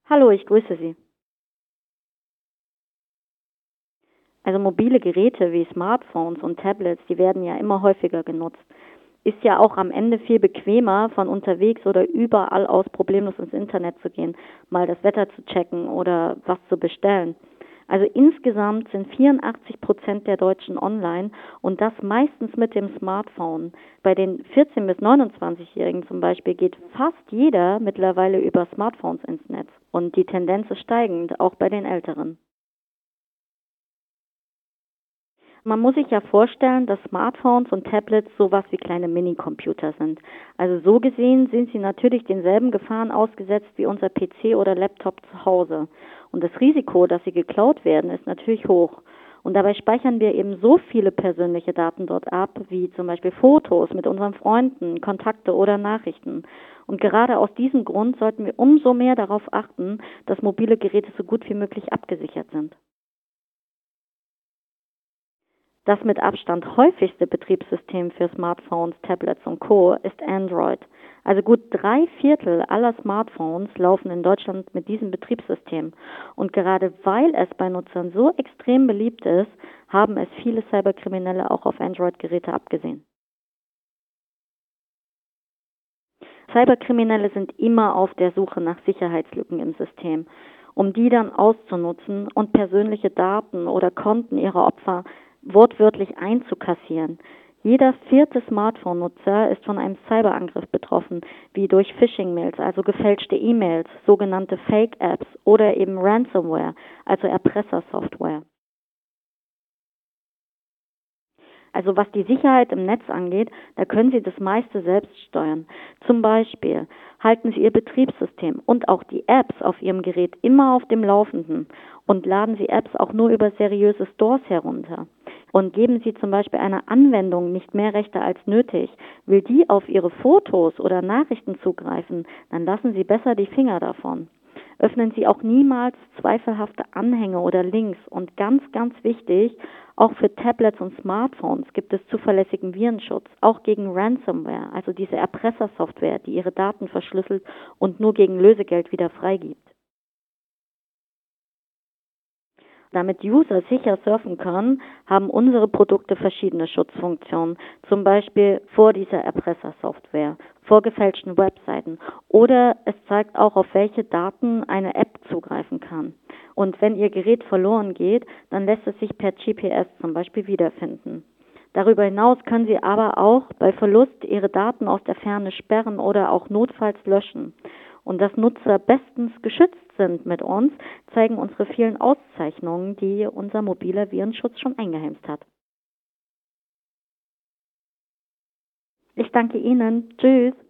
Hallo, ich grüße Sie. Also mobile Geräte wie Smartphones und Tablets, die werden ja immer häufiger genutzt. Ist ja auch am Ende viel bequemer, von unterwegs oder überall aus problemlos ins Internet zu gehen, mal das Wetter zu checken oder was zu bestellen. Also insgesamt sind 84% der Deutschen online und das meistens mit dem Smartphone. Bei den 14- bis 29-Jährigen zum Beispiel geht fast jeder mittlerweile über Smartphones ins Netz. Und die Tendenz ist steigend, auch bei den Älteren. Man muss sich ja vorstellen, dass Smartphones und Tablets sowas wie kleine Minicomputer sind. Also so gesehen sind sie natürlich denselben Gefahren ausgesetzt wie unser PC oder Laptop zu Hause. Und das Risiko, dass sie geklaut werden, ist natürlich hoch. Und dabei speichern wir eben so viele persönliche Daten dort ab, wie zum Beispiel Fotos mit unseren Freunden, Kontakte oder Nachrichten. Und gerade aus diesem Grund sollten wir umso mehr darauf achten, dass mobile Geräte so gut wie möglich abgesichert sind. Das mit Abstand häufigste Betriebssystem für Smartphones, Tablets und Co. ist Android. Also gut 3/4 aller Smartphones laufen in Deutschland mit diesem Betriebssystem. Und gerade weil es bei Nutzern so extrem beliebt ist, haben es viele Cyberkriminelle auch auf Android-Geräte abgesehen. Cyberkriminelle sind immer auf der Suche nach Sicherheitslücken im System, um die dann auszunutzen und persönliche Daten oder Konten ihrer Opfer wortwörtlich einzukassieren. Jeder vierte Smartphone-Nutzer ist von einem Cyberangriff betroffen, wie durch Phishing-Mails, also gefälschte E-Mails, sogenannte Fake-Apps oder eben Ransomware, also Erpressersoftware. Also was die Sicherheit im Netz angeht, da können Sie das meiste selbst steuern. Zum Beispiel halten Sie Ihr Betriebssystem und auch die Apps auf Ihrem Gerät immer auf dem Laufenden und laden Sie Apps auch nur über seriöse Stores herunter. Und geben Sie zum Beispiel einer Anwendung nicht mehr Rechte als nötig, will die auf Ihre Fotos oder Nachrichten zugreifen, dann lassen Sie besser die Finger davon. Öffnen Sie auch niemals zweifelhafte Anhänge oder Links. Und ganz, ganz wichtig, auch für Tablets und Smartphones gibt es zuverlässigen Virenschutz, auch gegen Ransomware, also diese Erpressersoftware, die Ihre Daten verschlüsselt und nur gegen Lösegeld wieder freigibt. Damit User sicher surfen können, haben unsere Produkte verschiedene Schutzfunktionen, zum Beispiel vor dieser Erpressersoftware, vor gefälschten Webseiten oder es zeigt auch, auf welche Daten eine App zugreifen kann. Und wenn Ihr Gerät verloren geht, dann lässt es sich per GPS zum Beispiel wiederfinden. Darüber hinaus können Sie aber auch bei Verlust Ihre Daten aus der Ferne sperren oder auch notfalls löschen. Und dass Nutzer bestens geschützt sind mit uns, zeigen unsere vielen Auszeichnungen, die unser mobiler Virenschutz schon eingeheimst hat. Ich danke Ihnen. Tschüss.